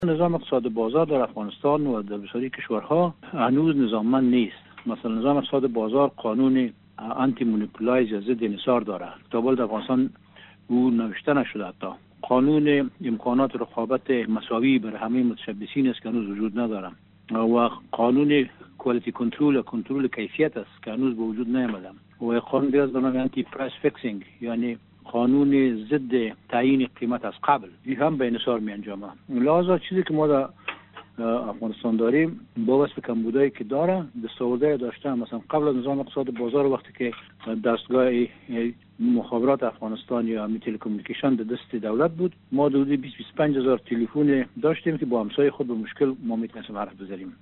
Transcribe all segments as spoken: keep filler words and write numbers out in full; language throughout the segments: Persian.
نظام اقتصاد بازار در افغانستان و در بسیاری کشورها هنوز نظاممند نیست. مثلا نظام اقتصاد بازار قانون آنتی مونوپولایز یا ضد انحصار داره. تا در افغانستان او نوشته نشده. حتی قانون امکانات رقابت مساوی بر همه متشبثین است که هنوز وجود نداره و قانون کوالیتی کنترل و کنترل کیفیت است که هنوز به وجود نیامده و قانون دیگر به نام آنتی پرایس فیکسینگ یعنی قانون ضد تعیین قیمت از قبل این هم به انحصار می انجامه. لذا چیزی که ما در افغانستان داریم با وصف کمبودایی که داره دستاوردهای داشته. مثلا قبل از نظام اقتصاد بازار وقتی که دستگاه مخابرات افغانستان یا می تلکومونیکیشن در دست دولت بود ما حدود بیست تا بیست و پنج هزار تلفن داشتیم که با همسایه خود به مشکل ما میتونستیم حرف بزنیم.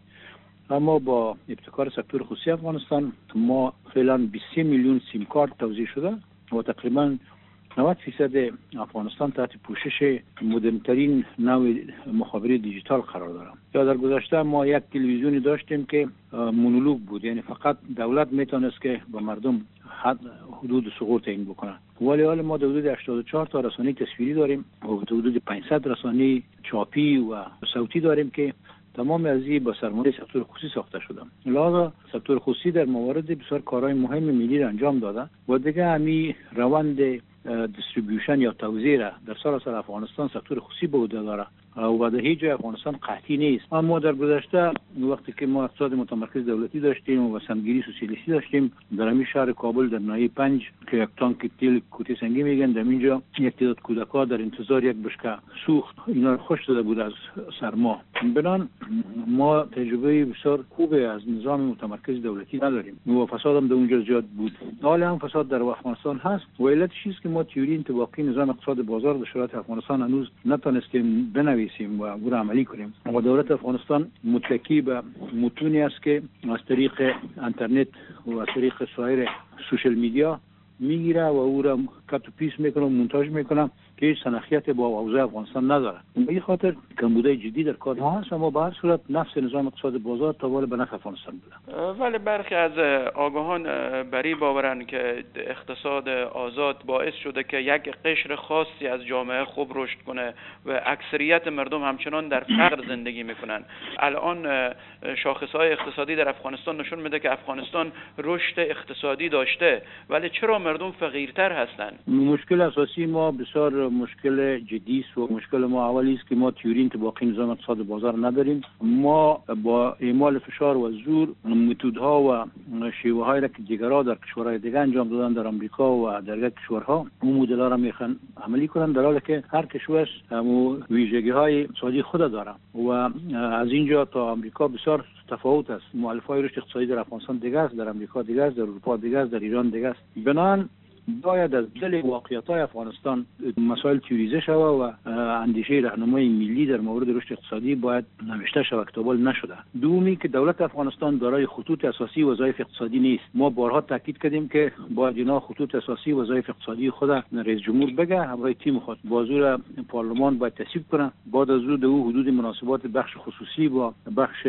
اما با ابتکار سکتور خصوصی افغانستان ما فعلا بیست و سه میلیون سیم کارت توزیع شده و تقریبا نود فیصد افغانستان تحت پوشش مدرن‌ترین نوع مخابره دیجیتال قرار داره. یا در گذشته ما یک تلویزیونی داشتیم که مونولوگ بود، یعنی فقط دولت میتونست که با مردم حد حدود سقوط این بکنه. ولی حال ما حدود هشتاد و چهار تا رسانه تصویری داریم و حدود پانصد رسانه چاپی و صوتی داریم که تمام از این با سرمایه سکتور خصوصی ساخته شده. لذا سکتور خصوصی در موارد بسیار کارهای مهم ملی را انجام داده و دیگه همین روند دیستریبیوشن یا توزیع را در سراسر افغانستان سکتور خصوصی به عهده داره و در هیچ جای افغانستان قحطی نیست. اما در گذشته وقتی که ما اقتصاد متمرکز دولتی داشتیم و سمگیری سوسیالیستی داشتیم در همین شهر کابل در ناحیه پنج که یک تانک تیل کوته سنگی میگن در اینجا یک تعداد کودک‌ها در انتظار یک بشکه سوخت اینا خوش شده بود از سرما. بنان ما تجربه بسیار خوبی از نظام متمرکز دولتی نداریم و فساد هم در اونجا زیاد بود. حالا هم فساد در افغانستان هست و علت چیزی که ما تئوری انطباقی نظام اقتصاد بازار در شرایط افغانستان هنوز نتونستیم بنویسیم و او را عملی کنیم. و دولت افغانستان متکی به متونی است که از طریق اینترنت و از طریق سایر سوشال میدیا میگیره و او را کات و پیس میکنه و مونتاژ میکنه که هیچ سنخیت با اوضاع افغانستان نداره. به این خاطر کمبودهای جدی در کار ما هست، اما به هر صورت نفس نظام اقتصاد بازار تا به نفع افغانستان بوده. ولی برخی از آگاهان بری باورند که اقتصاد آزاد باعث شده که یک قشر خاصی از جامعه خوب رشد کنه و اکثریت مردم همچنان در فقر زندگی میکنن. الان شاخصهای اقتصادی در افغانستان نشون میده که افغانستان رشد اقتصادی داشته ولی چرا مردم فقیرتر هستند؟ مشکل اساسی ما بسیار مشکل جدی است و مشکل ما اولی است که ما تئوری انطباقی نظام اقتصاد بازار نداریم. ما با اعمال فشار و زور متدها و شیوه هایی را که دیگرها در کشورهای دیگه انجام دادن در آمریکا و در کشورها اون مدل ها را میخوان عملی کنن، در حالی که هر کشور همو ویژگی های اقتصادی خود داره و از اینجا تا آمریکا بسیار تفاوت است. مؤلفه‌های رشد اقتصادی در افغانستان دیگه است، در آمریکا دیگه است، در اروپا دیگه است، در ایران دیگه است. بنان باید از دل واقعیت‌های افغانستان مسائل تئوریزه شود و اندیشه راهنمای ملی در مورد رشد اقتصادی باید نوشته شود که تابل نشده. دومی که دولت افغانستان دارای خطوط اساسی وظایف اقتصادی نیست. ما بارها تاکید کردیم که باید اینا خطوط اساسی وظایف اقتصادی خود رئیس جمهور بگه، همراه تیم خود با حضور پارلمان باید تصویب کنه. بعد از او حدود مناسبات بخش خصوصی با بخش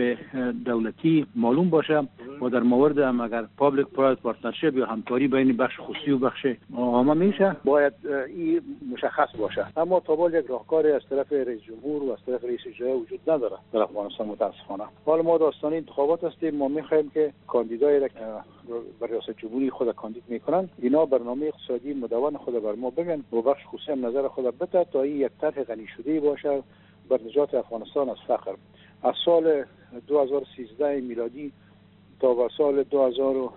دولتی معلوم باشه و در مورد هم اگر پابلیک پرایوت پارتنرشیپ یا همکاری بین بخش خصوصی و بخش عامه میشه باید این مشخص باشه. اما تا به یک راهکاری از طرف رئیس جمهور و از طرف رئیس جمهور وجود نداره در افغانستان متاسفانه. حالا ما داستان انتخابات هستیم، ما میخوایم که کاندیدای را برای ریاست جمهوری خود کاندید میکنن اینا برنامه اقتصادی مدون خود بر ما بگن و بخش خصوصی هم نظر خود بده تا این یک طرح غنی شده باشه بر نجات افغانستان از فقر. از سال دو هزار و سیزده میلادی تا به سال دو هزار و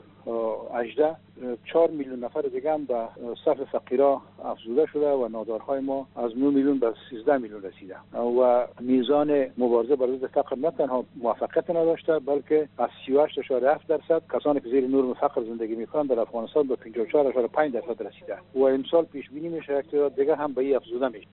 هجده چهار میلیون نفر دیگه هم به صف فقیرا افزوده شده و نادارهای ما از نه میلیون به سیزده میلیون رسیده و میزان مبارزه بر ضد فقر نه تنها موفقیت نداشته بلکه از سی و هشت اشاره هفت درصد کسانی که زیر نرم فقر زندگی میکنند در افغانستان به پنجاه و چهار اشاره پنج درصد رسیده و امسال پیش بینی میشه که دیگه هم به این افزوده میشه.